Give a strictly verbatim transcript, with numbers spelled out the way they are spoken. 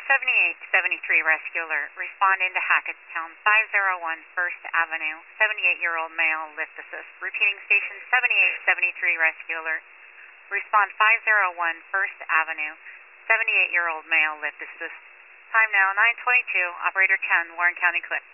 seventy-eight seventy-three rescue alert. Respond into Hackettstown, five oh one First Avenue. seventy-eight-year-old male, lift assist. Repeating station seventy-eight seventy-three rescue alert. Respond five oh one First Avenue. seventy-eight-year-old male, lift assist. Time now nine twenty-two. Operator ten, Warren County clear.